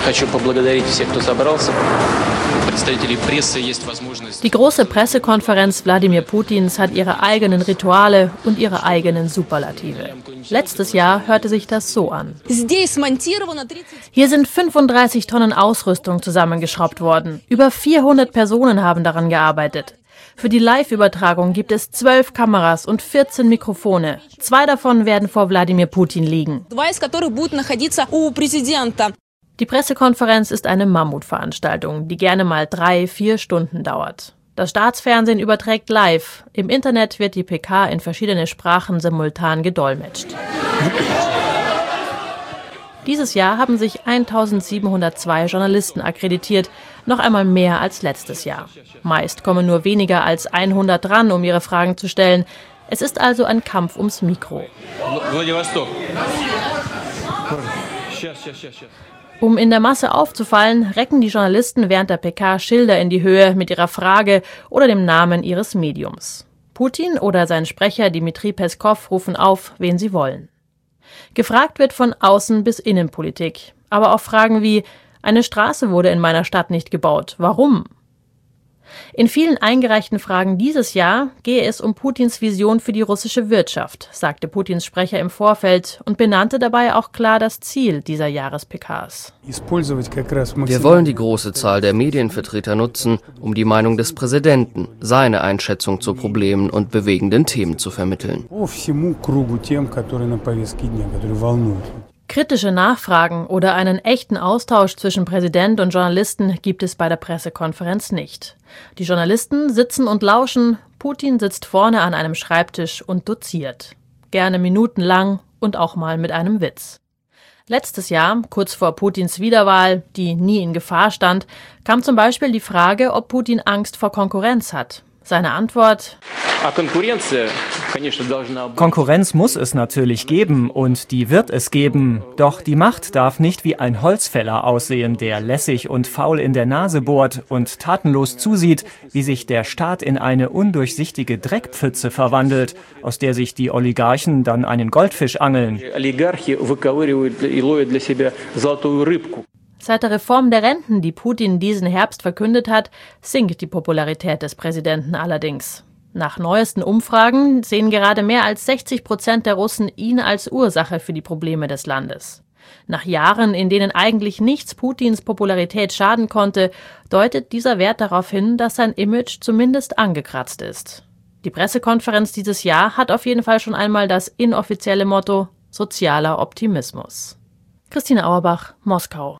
Die große Pressekonferenz Wladimir Putins hat ihre eigenen Rituale und ihre eigenen Superlative. Letztes Jahr hörte sich das so an. Hier sind 35 Tonnen Ausrüstung zusammengeschraubt worden. Über 400 Personen haben daran gearbeitet. Für die Live-Übertragung gibt es 12 Kameras und 14 Mikrofone. 2 davon werden vor Wladimir Putin liegen. Die Pressekonferenz ist eine Mammutveranstaltung, die gerne mal 3-4 Stunden dauert. Das Staatsfernsehen überträgt live. Im Internet wird die PK in verschiedene Sprachen simultan gedolmetscht. Dieses Jahr haben sich 1702 Journalisten akkreditiert, noch einmal mehr als letztes Jahr. Meist kommen nur weniger als 100 dran, um ihre Fragen zu stellen. Es ist also ein Kampf ums Mikro. Um in der Masse aufzufallen, recken die Journalisten während der PK Schilder in die Höhe mit ihrer Frage oder dem Namen ihres Mediums. Putin oder sein Sprecher Dmitri Peskov rufen auf, wen sie wollen. Gefragt wird von Außen- bis Innenpolitik. Aber auch Fragen wie: Eine Straße wurde in meiner Stadt nicht gebaut. Warum? In vielen eingereichten Fragen dieses Jahr gehe es um Putins Vision für die russische Wirtschaft, sagte Putins Sprecher im Vorfeld und benannte dabei auch klar das Ziel dieser Jahres-PKs. Wir wollen die große Zahl der Medienvertreter nutzen, um die Meinung des Präsidenten, seine Einschätzung zu Problemen und bewegenden Themen zu vermitteln. Kritische Nachfragen oder einen echten Austausch zwischen Präsident und Journalisten gibt es bei der Pressekonferenz nicht. Die Journalisten sitzen und lauschen, Putin sitzt vorne an einem Schreibtisch und doziert. Gerne minutenlang und auch mal mit einem Witz. Letztes Jahr, kurz vor Putins Wiederwahl, die nie in Gefahr stand, kam zum Beispiel die Frage, ob Putin Angst vor Konkurrenz hat. Seine Antwort: Konkurrenz muss es natürlich geben und die wird es geben. Doch die Macht darf nicht wie ein Holzfäller aussehen, der lässig und faul in der Nase bohrt und tatenlos zusieht, wie sich der Staat in eine undurchsichtige Dreckpfütze verwandelt, aus der sich die Oligarchen dann einen Goldfisch angeln. Seit der Reform der Renten, die Putin diesen Herbst verkündet hat, sinkt die Popularität des Präsidenten allerdings. Nach neuesten Umfragen sehen gerade mehr als 60% der Russen ihn als Ursache für die Probleme des Landes. Nach Jahren, in denen eigentlich nichts Putins Popularität schaden konnte, deutet dieser Wert darauf hin, dass sein Image zumindest angekratzt ist. Die Pressekonferenz dieses Jahr hat auf jeden Fall schon einmal das inoffizielle Motto: sozialer Optimismus. Christine Auerbach, Moskau.